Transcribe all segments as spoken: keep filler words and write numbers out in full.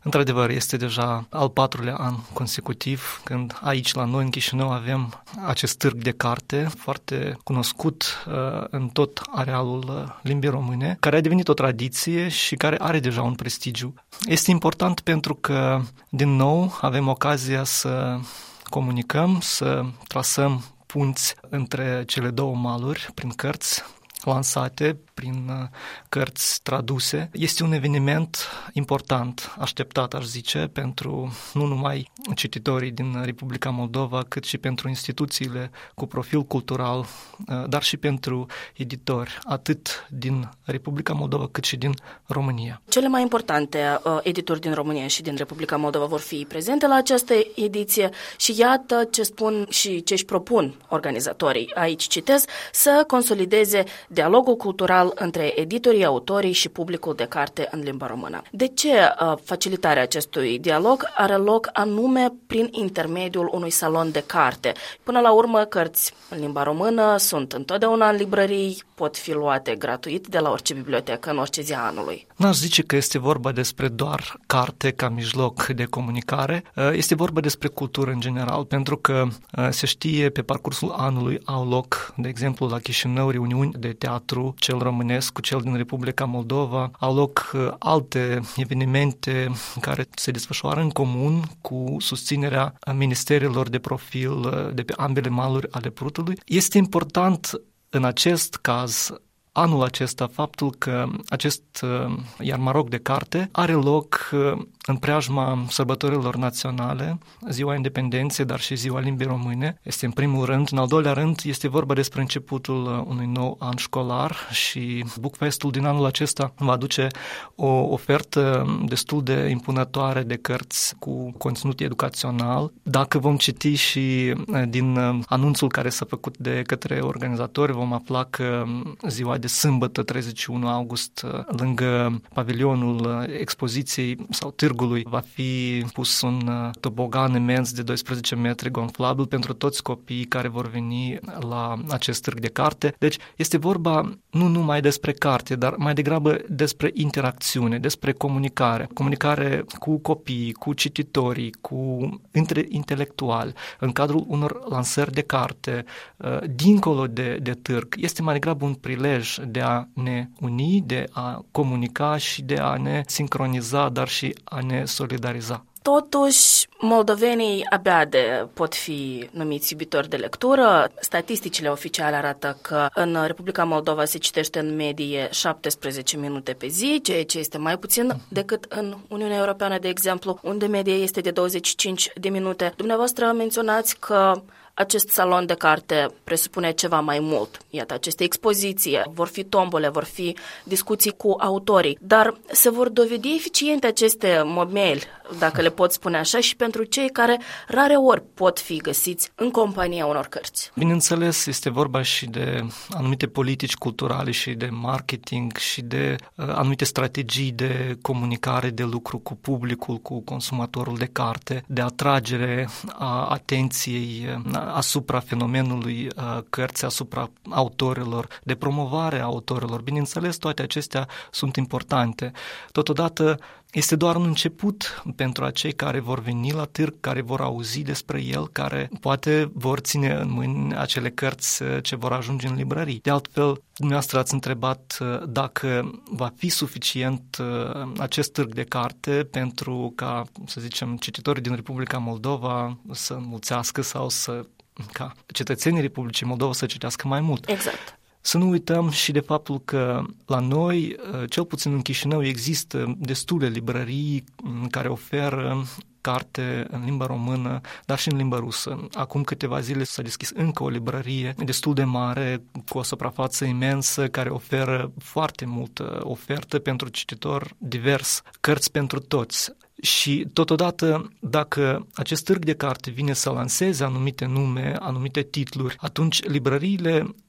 Într-adevăr, este deja al patrulea an consecutiv când aici la noi în Chișinău avem acest târg de carte foarte cunoscut uh, în tot arealul limbii române, care a devenit o tradiție și care are deja un prestigiu. Este important pentru că, din nou, avem ocazia să comunicăm, să trasăm punți între cele două maluri prin cărți lansate, prin cărți traduse. Este un eveniment important, așteptat, aș zice, pentru nu numai cititorii din Republica Moldova, cât și pentru instituțiile cu profil cultural, dar și pentru editori, atât din Republica Moldova, cât și din România. Cele mai importante uh, editori din România și din Republica Moldova vor fi prezente la această ediție și iată ce spun și ce își propun organizatorii. Aici citez, să consolideze dialogul cultural între editorii, autorii și publicul de carte în limba română. De ce uh, facilitarea acestui dialog are loc anume prin intermediul unui salon de carte? Până la urmă, cărți în limba română sunt întotdeauna în librării, pot fi luate gratuit de la orice bibliotecă în orice zi a anului. N-aș zice că este vorba despre doar carte ca mijloc de comunicare, este vorba despre cultură în general, pentru că se știe pe parcursul anului au loc, de exemplu, la Chișinău, reuniuni de teatru, cel românesc cu cel din Republica Moldova, au loc alte evenimente care se desfășoară în comun cu susținerea ministerilor de profil de pe ambele maluri ale Prutului. Este important în acest caz, anul acesta, faptul că acest iarmarok de carte are loc în preajma sărbătorilor naționale, Ziua Independenței, dar și Ziua Limbii Române. Este în primul rând. În al doilea rând, este vorba despre începutul unui nou an școlar și Bookfest-ul din anul acesta va aduce o ofertă destul de impunătoare de cărți cu conținut educațional. Dacă vom citi și din anunțul care s-a făcut de către organizatori, vom afla că ziua de sâmbătă, treizeci și unu august, lângă pavilionul expoziției sau târgului, va fi pus un tobogan imens de doisprezece metri gonflabil pentru toți copiii care vor veni la acest târg de carte. Deci este vorba nu numai despre carte, dar mai degrabă despre interacțiune, despre comunicare. Comunicare cu copiii, cu cititorii, cu între intelectuali, în cadrul unor lansări de carte, dincolo de, de târg. Este mai degrabă un prilej de a ne uni, de a comunica și de a ne sincroniza, dar și a ne solidariza. Totuși, moldovenii abia de pot fi numiți iubitori de lectură. Statisticile oficiale arată că în Republica Moldova se citește în medie șaptesprezece minute pe zi, ceea ce este mai puțin decât în Uniunea Europeană, de exemplu, unde media este de douăzeci și cinci de minute. Dumneavoastră menționați că acest salon de carte presupune ceva mai mult. Iată, aceste expoziții, vor fi tombole, vor fi discuții cu autorii, dar se vor dovedi eficiente aceste momeli, dacă le pot spune așa, și pentru cei care rare ori pot fi găsiți în compania unor cărți. Bineînțeles, este vorba și de anumite politici culturale și de marketing și de uh, anumite strategii de comunicare, de lucru cu publicul, cu consumatorul de carte, de atragere a atenției uh, asupra fenomenului uh, cărții, asupra autorilor, de promovare a autorilor. Bineînțeles, toate acestea sunt importante. Totodată, este doar un început pentru acei care vor veni la târg, care vor auzi despre el, care poate vor ține în mâini acele cărți ce vor ajunge în librării. De altfel, dumneavoastră ați întrebat dacă va fi suficient acest târg de carte pentru ca, să zicem, cititorii din Republica Moldova să înmulțească sau să ca cetățenii Republicii Moldova să citească mai mult. Exact. Să nu uităm și de faptul că la noi, cel puțin în Chișinău, există destule librării care oferă carte în limba română, dar și în limba rusă. Acum câteva zile s-a deschis încă o librărie destul de mare, cu o suprafață imensă, care oferă foarte multă ofertă pentru cititor divers, cărți pentru toți. Și totodată, dacă acest târg de carte vine să lanseze anumite nume, anumite titluri, atunci librăriile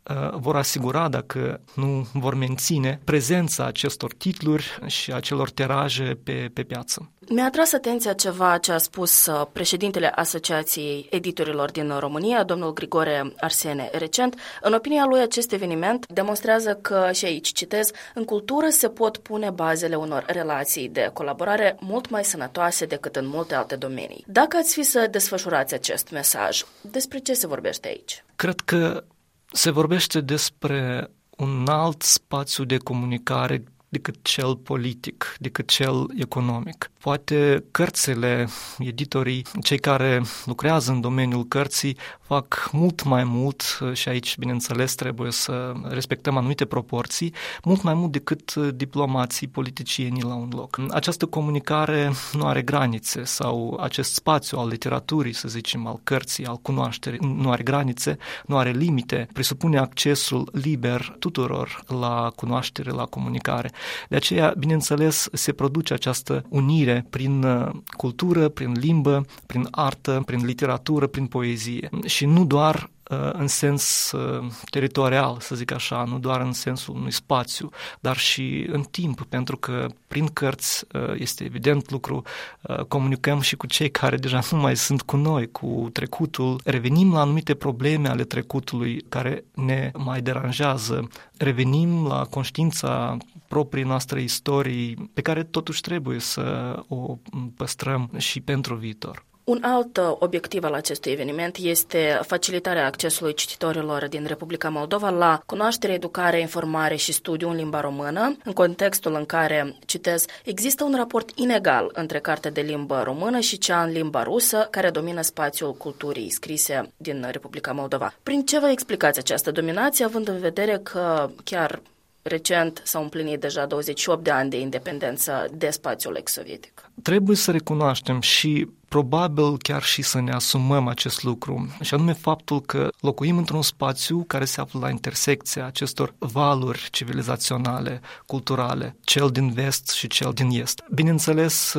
vor asigura, dacă nu vor menține, prezența acestor titluri și acelor tiraje pe, pe piață. Mi-a atras atenția ceva ce a spus președintele Asociației Editorilor din România, domnul Grigore Arsene, recent. În opinia lui, acest eveniment demonstrează că, și aici citez, în cultură se pot pune bazele unor relații de colaborare mult mai sănătoase decât în multe alte domenii. Dacă ați fi să desfășurați acest mesaj, despre ce se vorbește aici? Cred că se vorbește despre un alt spațiu de comunicare decât cel politic, decât cel economic. Poate cărțile, editorii, cei care lucrează în domeniul cărții, fac mult mai mult, și aici, bineînțeles, trebuie să respectăm anumite proporții, mult mai mult decât diplomații, politicienii la un loc. Această comunicare nu are granițe, sau acest spațiu al literaturii, să zicem, al cărții, al cunoașterii, nu are granițe, nu are limite, presupune accesul liber tuturor la cunoaștere, la comunicare. De aceea, bineînțeles, se produce această unire prin cultură, prin limbă, prin artă, prin literatură, prin poezie. Și nu doar în sens teritorial, să zic așa, nu doar în sensul unui spațiu, dar și în timp, pentru că prin cărți este evident lucru, comunicăm și cu cei care deja nu mai sunt cu noi, cu trecutul, revenim la anumite probleme ale trecutului care ne mai deranjează, revenim la conștiința proprii noastre istorii, pe care totuși trebuie să o păstrăm și pentru viitor. Un alt obiectiv al acestui eveniment este facilitarea accesului cititorilor din Republica Moldova la cunoaștere, educare, informare și studiu în limba română, în contextul în care, citez, există un raport inegal între cartea de limbă română și cea în limba rusă, care domină spațiul culturii scrise din Republica Moldova. Prin ce vă explicați această dominație, având în vedere că chiar recent s-au împlinit deja douăzeci și opt de ani de independență de spațiul ex-sovietic? Trebuie să recunoaștem și probabil chiar și să ne asumăm acest lucru, și anume faptul că locuim într-un spațiu care se află la intersecția acestor valuri civilizaționale, culturale, cel din vest și cel din est. Bineînțeles,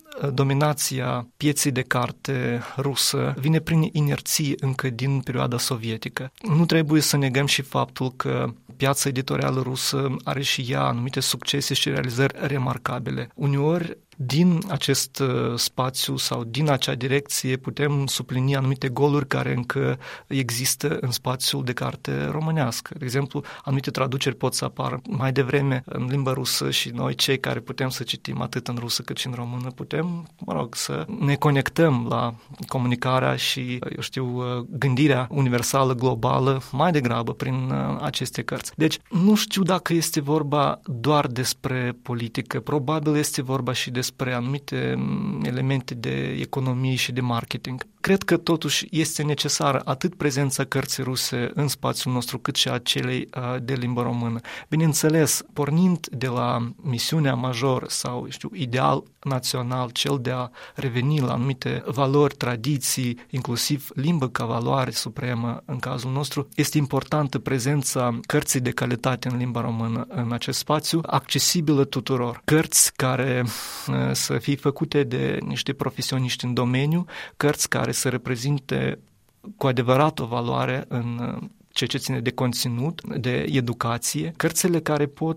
dominația pieței de carte rusă vine prin inerție încă din perioada sovietică. Nu trebuie să negăm și faptul că piața editorială rusă are și ea anumite succese și realizări remarcabile. Uneori, din acest spațiu sau din acea direcție putem suplini anumite goluri care încă există în spațiul de carte românească. De exemplu, anumite traduceri pot să apară mai devreme în limba rusă și noi, cei care putem să citim atât în rusă cât și în română, putem, mă rog, să ne conectăm la comunicarea și, eu știu, gândirea universală, globală, mai degrabă prin aceste cărți. Deci, nu știu dacă este vorba doar despre politică, probabil este vorba și despre despre anumite elemente de economie și de marketing. Cred că totuși este necesară atât prezența cărții ruse în spațiul nostru, cât și a celei de limbă română. Bineînțeles, pornind de la misiunea majoră sau, știu, ideal național, cel de a reveni la anumite valori, tradiții, inclusiv limbă ca valoare supremă în cazul nostru, este importantă prezența cărții de calitate în limba română în acest spațiu, accesibilă tuturor. Cărți care să fie făcute de niște profesioniști în domeniu, cărți care să reprezinte cu adevărat o valoare în ceea ce ține de conținut, de educație, cărțile care pot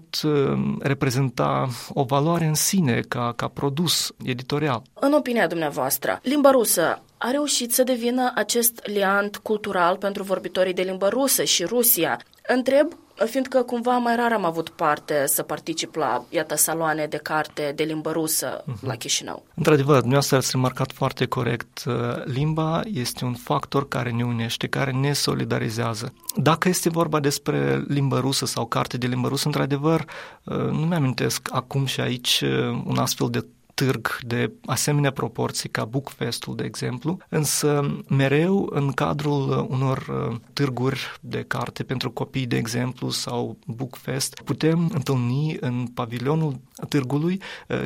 reprezenta o valoare în sine ca, ca produs editorial. În opinia dumneavoastră, limba rusă a reușit să devină acest liant cultural pentru vorbitorii de limbă rusă și Rusia? Întreb, fiindcă cumva mai rar am avut parte să particip la, iată, saloane de carte de limbă rusă uh-huh. la Chișinău. Într-adevăr, dumneavoastră ați remarcat foarte corect, limba este un factor care ne unește, care ne solidarizează. Dacă este vorba despre limbă rusă sau carte de limbă rusă, într-adevăr, nu mi-amintesc acum și aici un astfel de târg de asemenea proporții ca Bookfest-ul, de exemplu, însă mereu în cadrul unor târguri de carte pentru copii, de exemplu, sau Bookfest, putem întâlni în pavilionul târgului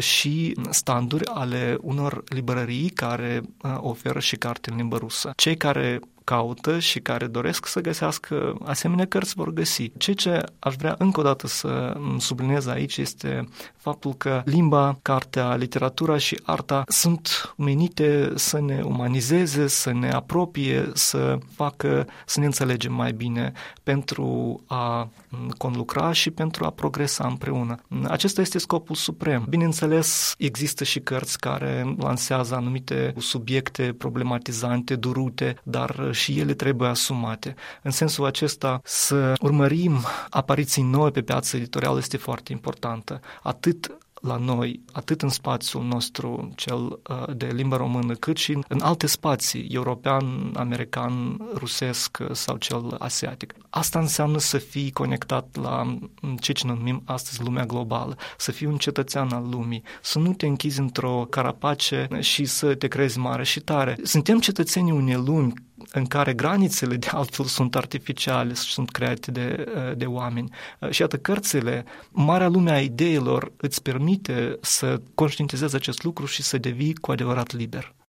și standuri ale unor librării care oferă și carte în limbă rusă. Cei care caută și care doresc să găsească asemenea cărți vor găsi. Ceea ce aș vrea încă o dată să subliniez aici este faptul că limba, cartea, literatura și arta sunt menite să ne umanizeze, să ne apropie, să facă să ne înțelegem mai bine pentru a conlucra și pentru a progresa împreună. Acesta este scopul suprem. Bineînțeles, există și cărți care lansează anumite subiecte problematizante, durute, dar și ele trebuie asumate. În sensul acesta, să urmărim apariții noi pe piața editorială este foarte importantă. Atât la noi, atât în spațiul nostru, cel de limbă română, cât și în alte spații, european, american, rusesc sau cel asiatic. Asta înseamnă să fii conectat la ce ce numim astăzi lumea globală, să fii un cetățean al lumii, să nu te închizi într-o carapace și să te crezi mare și tare. Suntem cetățenii unei lumi în care granițele de altfel sunt artificiale, sunt create de, de oameni. Și iată, cărțile, marea lume a ideilor îți permite să conștientizezi acest lucru și să devii cu adevărat liber.